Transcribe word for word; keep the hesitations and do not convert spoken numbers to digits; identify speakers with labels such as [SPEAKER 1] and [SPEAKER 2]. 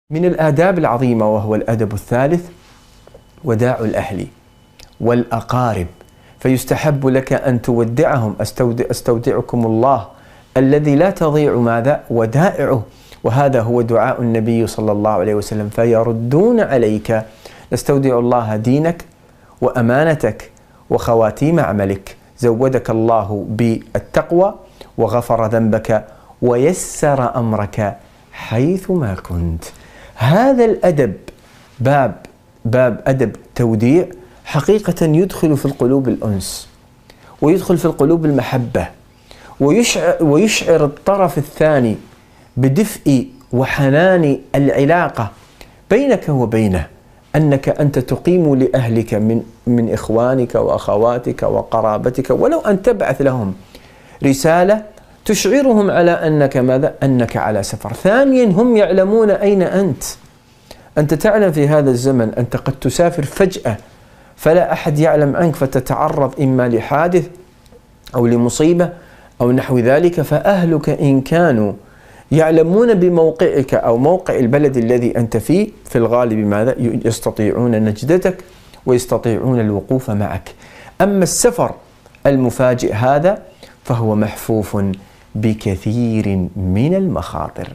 [SPEAKER 1] من الآداب العظيمة وهو الأدب الثالث وداع الأهل والأقارب، فيستحب لك أن تودعهم. أستودع أستودعكم الله الذي لا تضيع ماذا ودائعه، وهذا هو دعاء النبي صلى الله عليه وسلم، فيردون عليك. نستودع الله دينك وأمانتك وخواتيم عملك. زودك الله بالتقوى وغفر ذنبك ويسر أمرك حيثما كنت. هذا الأدب باب باب أدب توديع حقيقة يدخل في القلوب الأنس، ويدخل في القلوب المحبة، ويشعر, ويشعر الطرف الثاني بدفء وحنان العلاقة بينك وبينه، أنك أنت تقيم لأهلك من, من إخوانك وأخواتك وقرابتك، ولو أن تبعث لهم رسالة تشعرهم على أنك ماذا؟ أنك على سفر. ثانيا هم يعلمون أين أنت. أنت تعلم في هذا الزمن أنت قد تسافر فجأة فلا أحد يعلم عنك، فتتعرض إما لحادث أو لمصيبة أو نحو ذلك، فأهلك إن كانوا يعلمون بموقعك أو موقع البلد الذي أنت فيه في الغالب ماذا؟ يستطيعون نجدتك ويستطيعون الوقوف معك. أما السفر المفاجئ هذا فهو محفوف بكثير من المخاطر.